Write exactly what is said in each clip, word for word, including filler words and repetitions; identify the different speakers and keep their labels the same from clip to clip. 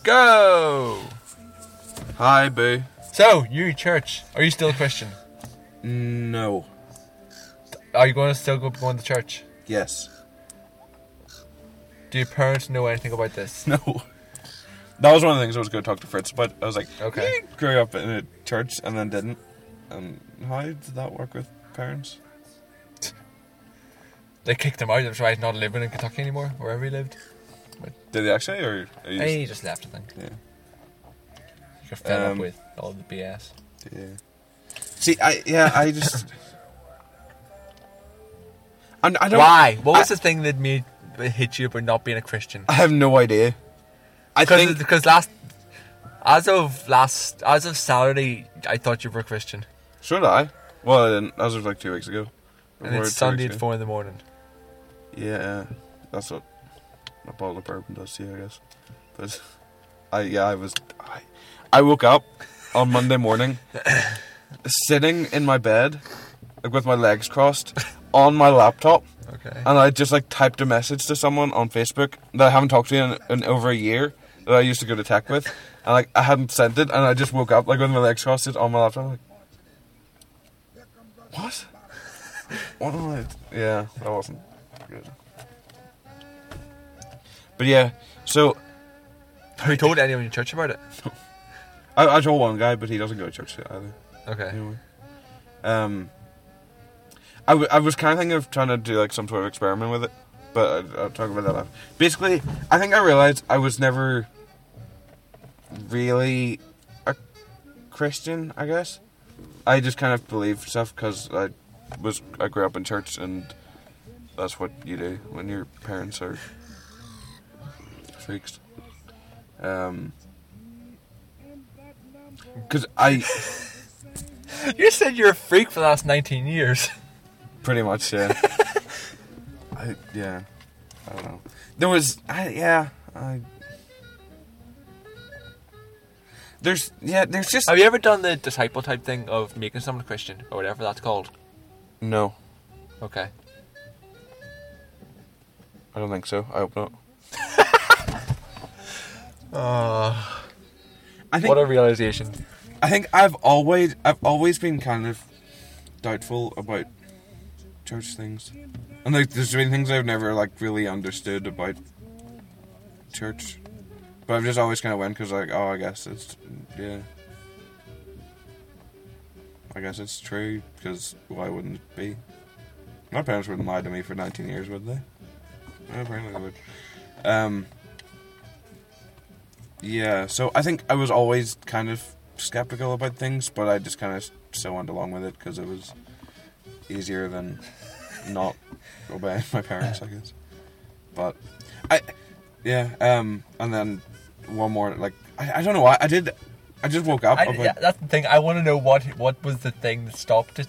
Speaker 1: Go!
Speaker 2: Hi, boo.
Speaker 1: So, you church. Are you still a Christian?
Speaker 2: No.
Speaker 1: Are you going to still go going to church?
Speaker 2: Yes.
Speaker 1: Do your parents know anything about this?
Speaker 2: No. That was one of the things I was going to talk to Fritz about. I was like,
Speaker 1: Okay.
Speaker 2: you grew up in a church and then didn't. And how did that work with parents?
Speaker 1: They kicked him out. That's why he's not living in Kentucky anymore, wherever he lived.
Speaker 2: Did they actually, or are you
Speaker 1: Hey, he just left, I think.
Speaker 2: Yeah.
Speaker 1: You're fed up
Speaker 2: Um,
Speaker 1: with all the B S.
Speaker 2: Yeah. See, I yeah, I just. I, I don't.
Speaker 1: Why? What was
Speaker 2: I,
Speaker 1: the thing that made that hit you about not being a Christian?
Speaker 2: I have no idea. I
Speaker 1: Because
Speaker 2: think
Speaker 1: because last, as of last, as of Saturday, I thought you were a Christian,
Speaker 2: so did I. Well, I didn't. As of like two weeks ago.
Speaker 1: and
Speaker 2: Or
Speaker 1: it's
Speaker 2: two
Speaker 1: Sunday
Speaker 2: weeks
Speaker 1: at
Speaker 2: ago.
Speaker 1: four in the morning.
Speaker 2: Yeah, that's what a bottle of bourbon does to you, I guess. But I yeah, I was. I, I woke up on Monday morning, sitting in my bed, like with my legs crossed, on my laptop.
Speaker 1: Okay.
Speaker 2: And I just like typed a message to someone on Facebook that I haven't talked to in, in over a year that I used to go to tech with, and like I hadn't sent it, and I just woke up like with my legs crossed on my laptop. Like, what? What am I? Yeah, that wasn't good. But yeah, so
Speaker 1: Have you told anyone in church about it?
Speaker 2: I, I told one guy, but he doesn't go to church either.
Speaker 1: Okay.
Speaker 2: Anyway, um. I, w- I was kind of thinking of trying to do like some sort of experiment with it, but I, I'll talk about that after. Basically, I think I realized I was never really a Christian, I guess. I just kind of believed stuff because I was I grew up in church, and that's what you do when your parents are freaks. Um, because I
Speaker 1: You said you're a freak for the last nineteen years.
Speaker 2: pretty much, yeah. I yeah, I don't know. There was, I yeah, I. There's yeah, there's just
Speaker 1: Have you ever done the disciple type thing of making someone a Christian or whatever that's called?
Speaker 2: no.
Speaker 1: Okay.
Speaker 2: I don't think so. I hope not.
Speaker 1: Uh,
Speaker 2: I think
Speaker 1: what a realization.
Speaker 2: I think I've always I've always been kind of doubtful about church things, and like there's been things I've never like really understood about church, but I've just always kind of went because like oh I guess it's yeah, I guess it's true because why wouldn't it be? My parents wouldn't lie to me for nineteen years, would they? Yeah, apparently they would. Um. Yeah, so I think I was always kind of skeptical about things, but I just kind of still went along with it because it was easier than not obeying my parents, I guess. But I, yeah, um, and then one more, like I, I don't know why I did. I just woke up.
Speaker 1: I,
Speaker 2: about,
Speaker 1: yeah, that's the thing. I want to know what what was the thing that stopped it.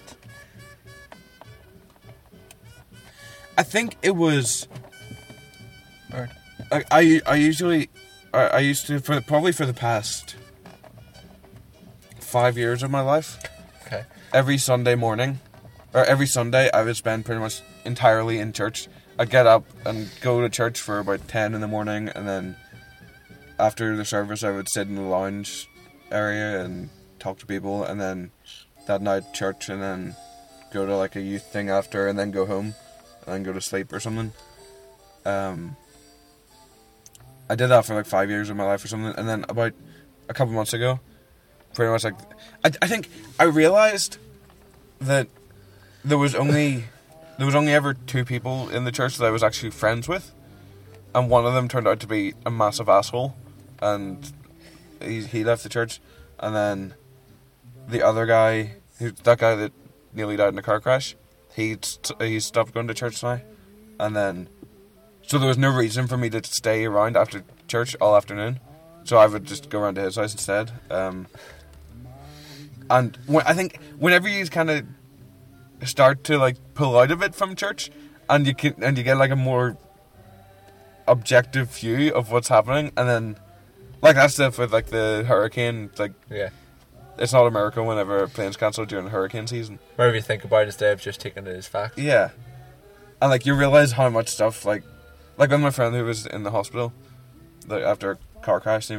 Speaker 2: I think it was.
Speaker 1: Or,
Speaker 2: I I, I usually I, I used to for probably for the past five years of my life.
Speaker 1: okay.
Speaker 2: Every Sunday morning, or every Sunday, I would spend pretty much entirely in church. I'd get up and go to church for about ten in the morning, and then after the service, I would sit in the lounge area and talk to people, and then that night church, and then go to like a youth thing after, and then go home, and then go to sleep or something. Um, I did that for like five years of my life or something, and then about a couple months ago, pretty much like, I, I think I realized that there was only there was only ever two people in the church that I was actually friends with, and one of them turned out to be a massive asshole, and he he left the church, and then the other guy, who, that guy that nearly died in a car crash, he he stopped going to church now, and then so there was no reason for me to stay around after church all afternoon, so I would just go around to his house instead. Um, and when, I think whenever you kind of start to like pull out of it from church, and you can and you get like a more objective view of what's happening, and then like that stuff with like the hurricane, like
Speaker 1: Yeah.
Speaker 2: it's not a miracle whenever planes cancel during hurricane season.
Speaker 1: Whatever you think about it instead of just taking it as fact.
Speaker 2: Yeah, and like you realize how much stuff like like with my friend who was in the hospital like after a car crash, and he